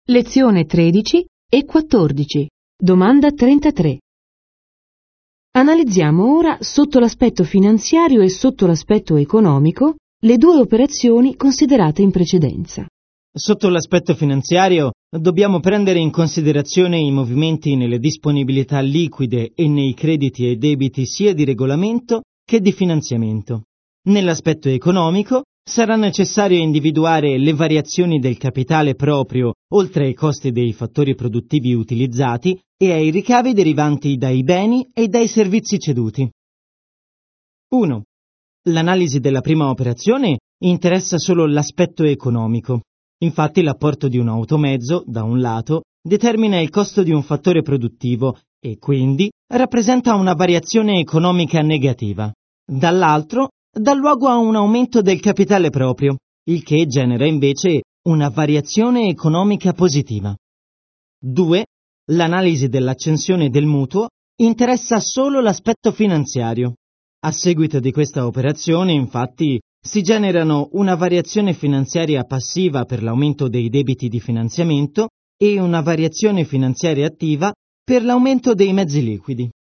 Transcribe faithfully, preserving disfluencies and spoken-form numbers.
Lezione tredici e quattordici. Domanda trentatré. Analizziamo ora, sotto l'aspetto finanziario e sotto l'aspetto economico, le due operazioni considerate in precedenza. Sotto l'aspetto finanziario dobbiamo prendere in considerazione i movimenti nelle disponibilità liquide e nei crediti e debiti sia di regolamento che di finanziamento. Nell'aspetto economico sarà necessario individuare le variazioni del capitale proprio oltre ai costi dei fattori produttivi utilizzati e ai ricavi derivanti dai beni e dai servizi ceduti. uno. L'analisi della prima operazione interessa solo l'aspetto economico. Infatti l'apporto di un automezzo, da un lato, determina il costo di un fattore produttivo e quindi rappresenta una variazione economica negativa. Dall'altro, dà luogo a un aumento del capitale proprio, il che genera invece una variazione economica positiva. due. L'analisi dell'accensione del mutuo interessa solo l'aspetto finanziario. A seguito di questa operazione, infatti, si generano una variazione finanziaria passiva per l'aumento dei debiti di finanziamento e una variazione finanziaria attiva per l'aumento dei mezzi liquidi.